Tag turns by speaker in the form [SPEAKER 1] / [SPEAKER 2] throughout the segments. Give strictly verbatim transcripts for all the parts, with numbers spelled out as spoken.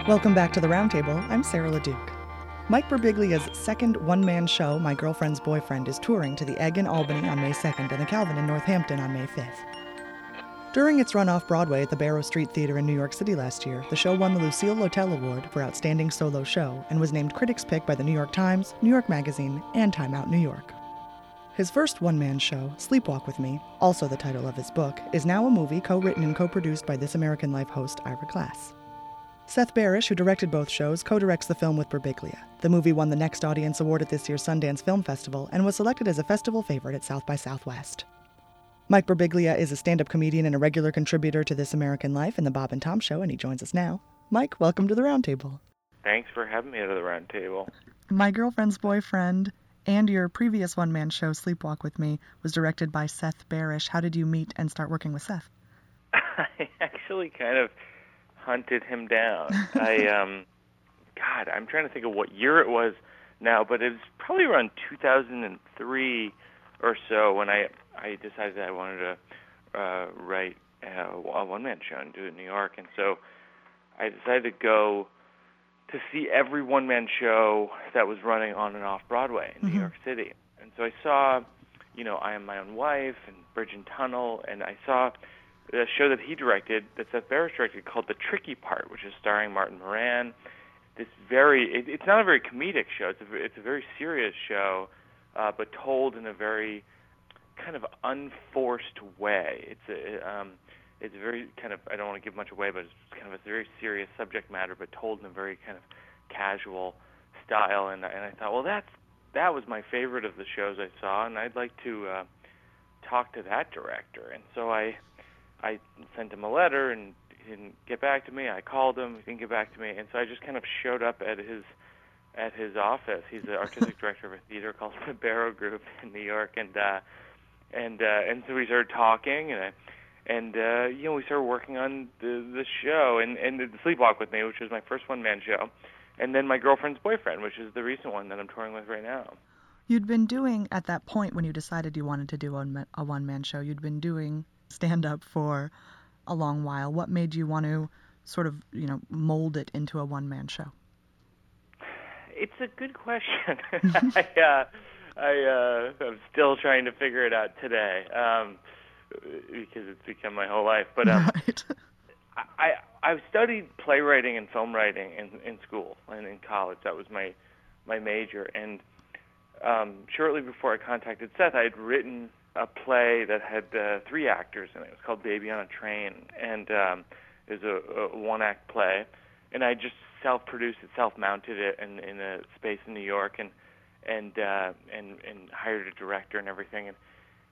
[SPEAKER 1] Welcome back to the Roundtable. I'm Sarah LeDuc. Mike Birbiglia's second one-man show, My Girlfriend's Boyfriend, is touring to the Egg in Albany on May second and the Calvin in Northampton on May fifth. During its run off-Broadway at the Barrow Street Theater in New York City last year, the show won the Lucille Lortel Award for Outstanding Solo Show and was named Critics' Pick by the New York Times, New York Magazine, and Time Out New York. His first one-man show, Sleepwalk with Me, also the title of his book, is now a movie co-written and co-produced by This American Life host Ira Glass. Seth Barish, who directed both shows, co-directs the film with Birbiglia. The movie won the Next Audience Award at this year's Sundance Film Festival and was selected as a festival favorite at South by Southwest. Mike Birbiglia is a stand-up comedian and a regular contributor to This American Life and The Bob and Tom Show, and he joins us now. Mike, welcome to the Roundtable.
[SPEAKER 2] Thanks for having me to the Roundtable.
[SPEAKER 1] My Girlfriend's Boyfriend and your previous one-man show, Sleepwalk with Me, was directed by Seth Barish. How did you meet and start working with Seth?
[SPEAKER 2] I actually kind of hunted him down. I, um, God, I'm trying to think of what year it was now, but it was probably around two thousand three or so when I, I decided that I wanted to uh, write a, a one-man show and do it in New York. And so I decided to go to see every one-man show that was running on and off Broadway in mm-hmm. New York City. And so I saw, you know, I Am My Own Wife and Bridge and Tunnel, and I saw a show that he directed, that Seth Barish directed, called The Tricky Part, which is starring Martin Moran. This very, it, it's not a very comedic show. It's a, it's a very serious show, uh, but told in a very kind of unforced way. It's a, um, it's a very kind of, I don't want to give much away, but it's kind of a very serious subject matter, but told in a very kind of casual style. And, and I thought, well, that's that was my favorite of the shows I saw, and I'd like to uh, talk to that director. And so I. I sent him a letter, and he didn't get back to me. I called him, he didn't get back to me, and so I just kind of showed up at his at his office. He's the artistic director of a theater called the Barrow Group in New York, and uh, and uh, and so we started talking, and I, and uh, you know we started working on the the show, and and the Sleepwalk with Me, which was my first one man show, and then My Girlfriend's Boyfriend, which is the recent one that I'm touring with right now.
[SPEAKER 1] You'd been doing, at that point when you decided you wanted to do a, a one man show, you'd been doing stand-up for a long while. What made you want to sort of, you know, mold it into a one-man show?
[SPEAKER 2] It's a good question. I, uh, I, uh, I'm still trying to figure it out today um, because it's become my whole life. But um,
[SPEAKER 1] right.
[SPEAKER 2] I, I've studied playwriting and film writing in, in school and in college. That was my, my major. And um, shortly before I contacted Seth, I had written a play that had uh, three actors in it. It was called Baby on a Train, and um, it was a, a one-act play. And I just self-produced it, self-mounted it in, in a space in New York, and and uh, and and hired a director and everything. And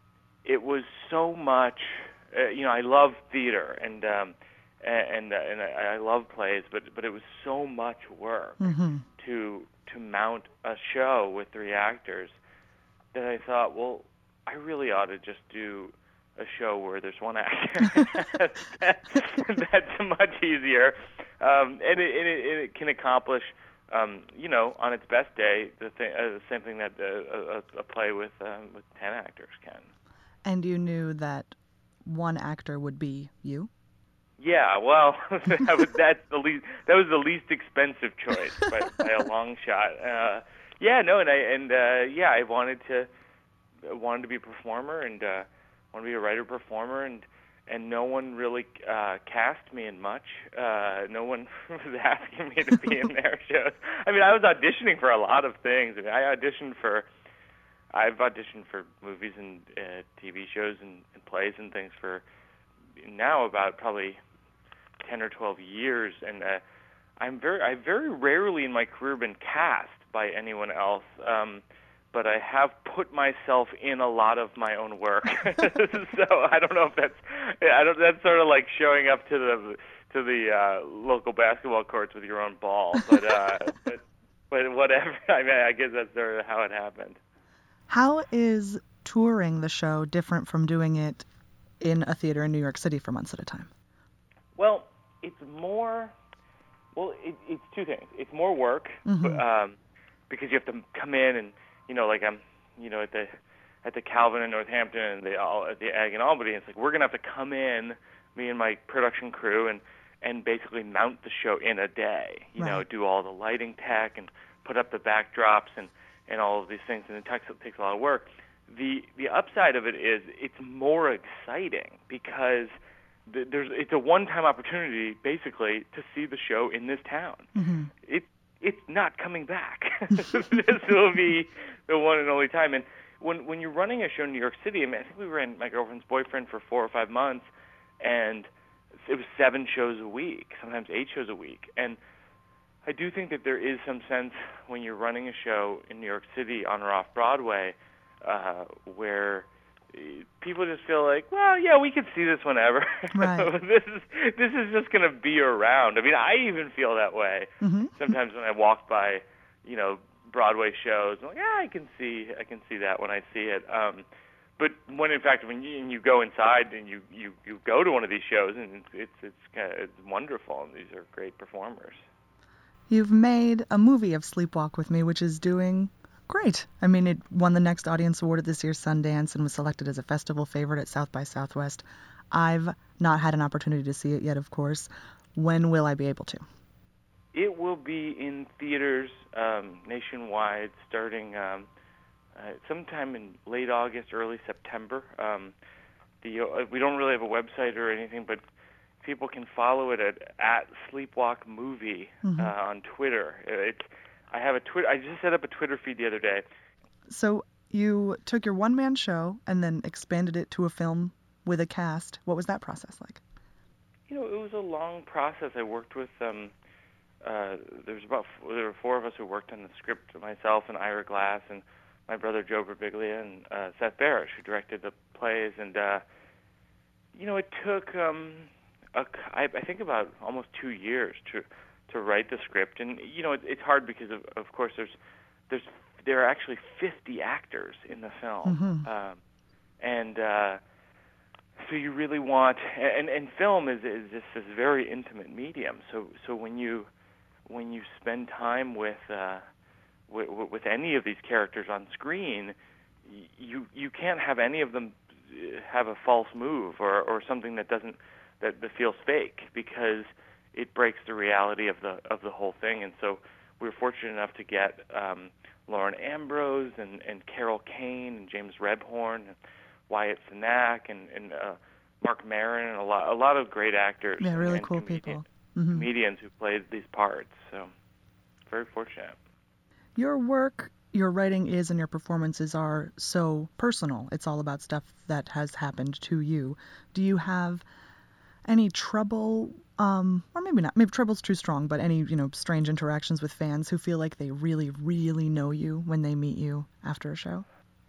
[SPEAKER 2] it was so much, uh, you know, I love theater and um, and uh, and I, I love plays, but but it was so much work
[SPEAKER 1] mm-hmm.
[SPEAKER 2] to to mount a show with three actors that I thought, well, I really ought to just do a show where there's one actor. that's, that's much easier, um, and, it, and it, it can accomplish, um, you know, on its best day, the, th- uh, the same thing that uh, a, a play with um, with ten actors can.
[SPEAKER 1] And you knew that one actor would be you?
[SPEAKER 2] Yeah, well, that was, that's the least. That was the least expensive choice by, by a long shot. Uh, yeah, no, and I and uh, yeah, I wanted to. wanted to be a performer and uh, wanted to be a writer performer, and and no one really uh, cast me in much. Uh, no one was asking me to be in their shows. I mean, I was auditioning for a lot of things. I mean, I auditioned for, I've auditioned for movies and uh, T V shows and, and plays and things for now about probably ten or twelve years, and uh, I'm very, I very rarely in my career been cast by anyone else. Um, But I have put myself in a lot of my own work, so I don't know if that's I don't. That's sort of like showing up to the to the uh, local basketball courts with your own ball. But uh, but, but whatever. I mean, I guess that's sort of how it happened.
[SPEAKER 1] How is touring the show different from doing it in a theater in New York City for months at a time?
[SPEAKER 2] Well, it's more. Well, it, it's two things. It's more work
[SPEAKER 1] mm-hmm.
[SPEAKER 2] but, um, because you have to come in and. You know, like I'm, you know, at the at the Calvin in Northampton and the at the Egg in Albany. It's like we're gonna have to come in, me and my production crew, and and basically mount the show in a day. You
[SPEAKER 1] Right.
[SPEAKER 2] know, do all the lighting tech and put up the backdrops and, and all of these things, and it takes, it takes a lot of work. The the upside of it is it's more exciting because th- there's it's a one-time opportunity basically to see the show in this town.
[SPEAKER 1] Mm-hmm.
[SPEAKER 2] It it's not coming back. This will be the one and only time. And when when you're running a show in New York City, I mean, I think we ran My Girlfriend's Boyfriend for four or five months, and it was seven shows a week, sometimes eight shows a week. And I do think that there is some sense when you're running a show in New York City on or off Broadway uh, where people just feel like, well, yeah, we can see this whenever.
[SPEAKER 1] Right.
[SPEAKER 2] this is this is just going to be around. I mean, I even feel that way
[SPEAKER 1] Mm-hmm.
[SPEAKER 2] sometimes when I walk by, you know, Broadway shows. I'm like, yeah, I can see I can see that when I see it. Um, but when in fact when you, and you go inside and you, you, you go to one of these shows and it's it's kind of, it's wonderful, and these are great performers.
[SPEAKER 1] You've made a movie of Sleepwalk with Me, which is doing great. I mean, it won the Next Audience Award at this year's Sundance and was selected as a festival favorite at South by Southwest. I've not had an opportunity to see it yet, of course. When will I be able to?
[SPEAKER 2] It will be in theaters um, nationwide starting um, uh, sometime in late August, early September. Um, the uh, we don't really have a website or anything, but people can follow it at, at Sleepwalk Movie
[SPEAKER 1] Mm-hmm.
[SPEAKER 2] uh, on Twitter. It's I have a Twitter. I just set up a Twitter feed the other day.
[SPEAKER 1] So you took your one-man show and then expanded it to a film with a cast. What was that process like?
[SPEAKER 2] You know, it was a long process. I worked with um, uh, there was about there were four of us who worked on the script. Myself and Ira Glass and my brother Joe Birbiglia and uh, Seth Barish, who directed the plays. And uh, you know, it took um, a, I, I think about almost two years to to write the script. And you know, it, it's hard because of, of course there's there's there are actually fifty actors in the film,
[SPEAKER 1] Mm-hmm.
[SPEAKER 2] um, and uh, so you really want and and film is is just this very intimate medium. So so when you when you spend time with uh, with, with any of these characters on screen, you you can't have any of them have a false move or, or something that doesn't that, that feels fake, because it breaks the reality of the of the whole thing. And so we were fortunate enough to get um, Lauren Ambrose and, and Carol Kane and James Rebhorn and Wyatt Cenac and, and uh, Mark Maron and a lot a lot of great actors.
[SPEAKER 1] Yeah, really
[SPEAKER 2] and
[SPEAKER 1] cool
[SPEAKER 2] comedian,
[SPEAKER 1] people. Mm-hmm.
[SPEAKER 2] comedians who played these parts. So very fortunate.
[SPEAKER 1] Your work, your writing is, and your performances are so personal. It's all about stuff that has happened to you. Do you have any trouble, um, or maybe not, maybe trouble's too strong, but any, you know, strange interactions with fans who feel like they really, really know you when they meet you after a show?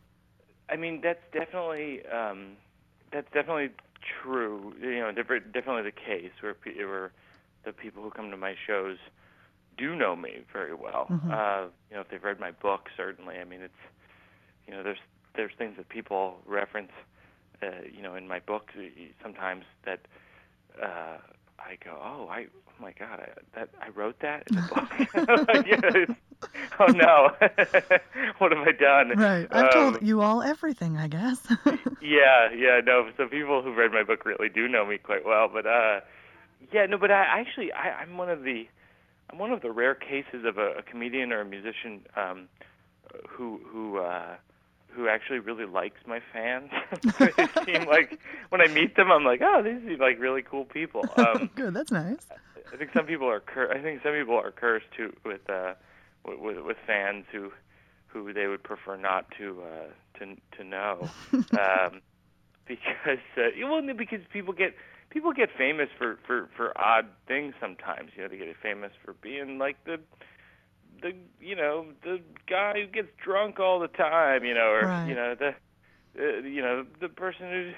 [SPEAKER 2] I mean, that's definitely um, that's definitely true. You know, def- definitely the case where, pe- where the people who come to my shows do know me very well.
[SPEAKER 1] Mm-hmm.
[SPEAKER 2] Uh, you know, if they've read my book, certainly. I mean, it's you know, there's there's things that people reference, uh, you know, in my book sometimes that uh, I go, oh, I, oh my God, I, that I wrote that in the book. Like, yeah, it's, oh no, what have I done?
[SPEAKER 1] Right. I've
[SPEAKER 2] Um,
[SPEAKER 1] told you all everything, I guess.
[SPEAKER 2] Yeah, yeah, no. So people who've read my book really do know me quite well. But uh, yeah, no. But I actually, I, I'm one of the, I'm one of the rare cases of a, a comedian or a musician um, who who uh, who actually really likes my fans. They seem like when I meet them, I'm like, oh, these seem like really cool people. Um,
[SPEAKER 1] Good, that's nice.
[SPEAKER 2] I think some people are cur- I think some people are cursed too with uh, with, with with fans who who they would prefer not to uh, to to know, um, because uh, well, because people get people get famous for, for, for odd things sometimes. You know, they get famous for being like the the you know the guy who gets drunk all the time. You know, or
[SPEAKER 1] Right.
[SPEAKER 2] you know the uh, you know the person who.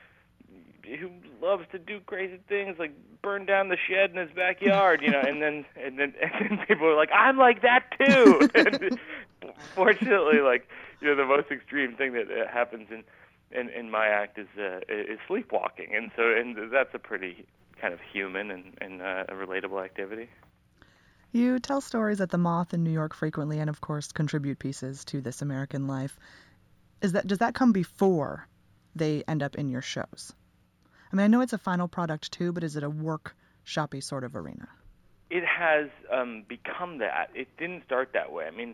[SPEAKER 2] who loves to do crazy things like burn down the shed in his backyard, you know, and then and then and then people are like, I'm like that too. And fortunately, like, you know, the most extreme thing that uh, happens in, in in my act is uh, is sleepwalking, and so and that's a pretty kind of human and and uh, a relatable activity.
[SPEAKER 1] You tell stories at the Moth in New York frequently, and of course contribute pieces to This American Life. Is that does that come before they end up in your shows? I mean, I know it's a final product too, but is it a workshop shoppy sort of arena.
[SPEAKER 2] It has um, become that. It didn't start that way. I mean,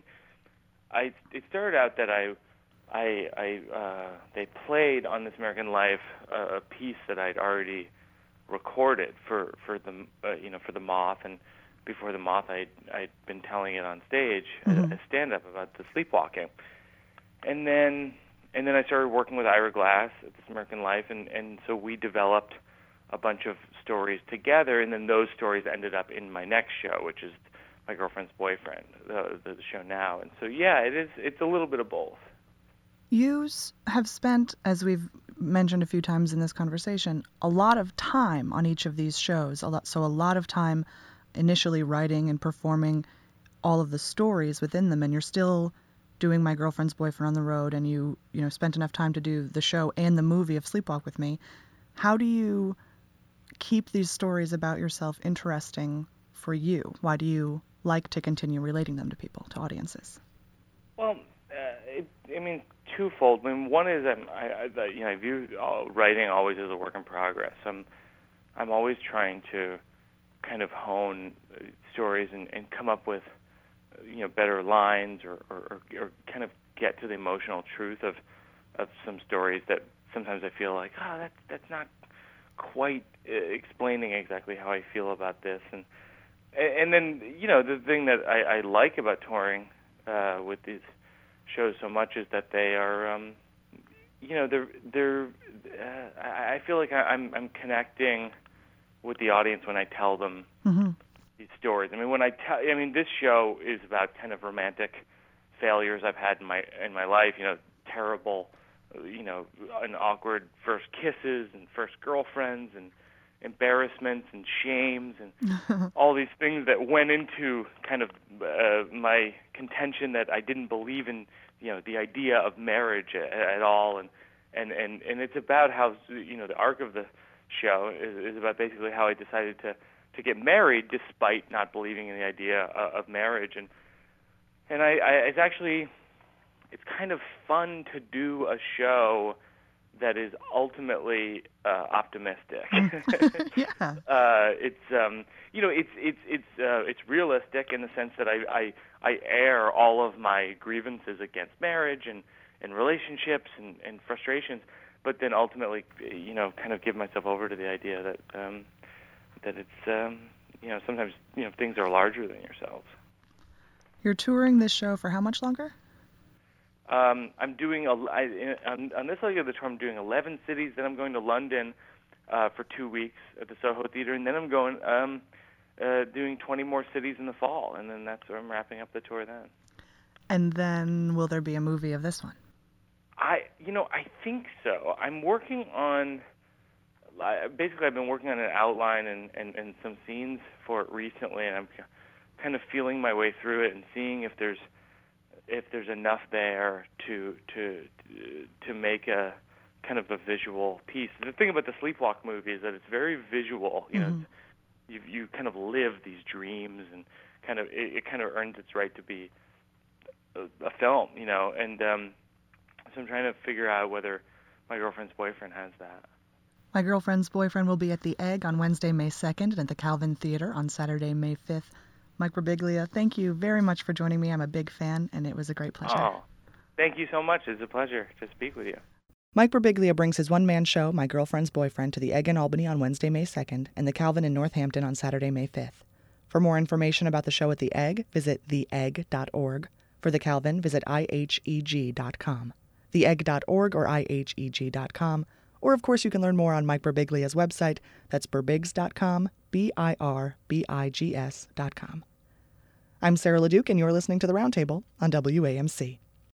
[SPEAKER 2] I it started out that I, I, I uh, they played on This American Life uh, a piece that I'd already recorded for for the uh, you know for the Moth, and before the Moth, I'd I'd been telling it on stage mm-hmm. as stand-up about the sleepwalking, and then and then I started working with Ira Glass at This American Life, and and so we developed a bunch of stories together, and then those stories ended up in my next show, which is My Girlfriend's Boyfriend, the, the show now. And so, yeah, it is. It's a little bit of both.
[SPEAKER 1] You have spent, as we've mentioned a few times in this conversation, a lot of time on each of these shows. A lot, so a lot of time initially writing and performing all of the stories within them, and you're still doing My Girlfriend's Boyfriend on the road, and you, you know, spent enough time to do the show and the movie of Sleepwalk with Me. How do you keep these stories about yourself interesting for you? Why do you like to continue relating them to people, to audiences?
[SPEAKER 2] Well, uh, it, I mean, twofold. I mean, one is I'm, I, I, you know, I view writing always as a work in progress. I'm, I'm always trying to kind of hone stories and, and come up with, you know, better lines or, or, or kind of get to the emotional truth of, of some stories that sometimes I feel like, oh, that's that's not quite explaining exactly how I feel about this, and and then you know the thing that I, I like about touring uh, with these shows so much is that they are, um, you know, they're they're. Uh, I feel like I'm I'm connecting with the audience when I tell them mm-hmm. these stories. I mean, when I tell, I mean, this show is about kind of romantic failures I've had in my in my life. You know, terrible. You know, an awkward first kisses and first girlfriends and embarrassments and shames and all these things that went into kind of uh, my contention that I didn't believe in, you know, the idea of marriage at, at all. And, and, and, and it's about how, you know, the arc of the show is, is about basically how I decided to, to get married despite not believing in the idea of, of marriage. And, and I, I it's actually... it's kind of fun to do a show that is ultimately uh, optimistic.
[SPEAKER 1] yeah.
[SPEAKER 2] Uh, it's um, you know, it's it's it's uh, it's realistic in the sense that I, I I air all of my grievances against marriage and, and relationships and, and frustrations, but then ultimately, you know, kind of give myself over to the idea that um, that it's um, you know, sometimes, you know, things are larger than yourselves.
[SPEAKER 1] You're touring this show for how much longer?
[SPEAKER 2] Um, I'm doing a, I, on, on this leg of the tour. I'm doing eleven cities. Then I'm going to London uh, for two weeks at the Soho Theatre, and then I'm going um, uh, doing twenty more cities in the fall, and then that's where I'm wrapping up the tour. Then.
[SPEAKER 1] And then will there be a movie of this one?
[SPEAKER 2] I, you know, I think so. I'm working on. Basically, I've been working on an outline and, and, and some scenes for it recently, and I'm kind of feeling my way through it and seeing if there's. if there's enough there to to to make a kind of a visual piece. The thing about the Sleepwalk movie is that it's very visual. You mm-hmm. know, you you kind of live these dreams, and kind of it, it kind of earns its right to be a, a film. You know, and um, so I'm trying to figure out whether My Girlfriend's Boyfriend has that.
[SPEAKER 1] My Girlfriend's Boyfriend will be at the Egg on Wednesday, May second, and at the Calvin Theatre on Saturday, May fifth. Mike Birbiglia, thank you very much for joining me. I'm a big fan, and it was a great pleasure.
[SPEAKER 2] Oh, thank you so much. It's a pleasure to speak with you.
[SPEAKER 1] Mike Birbiglia brings his one-man show, My Girlfriend's Boyfriend, to the Egg in Albany on Wednesday, May second, and the Calvin in Northampton on Saturday, May fifth. For more information about the show at the Egg, visit the egg dot org. For the Calvin, visit i h e g dot com. the egg dot org or i h e g dot com. Or, of course, you can learn more on Mike Birbiglia's website. That's birbigs dot com, B I R B I G S dot com. I'm Sarah LeDuc, and you're listening to The Roundtable on W A M C.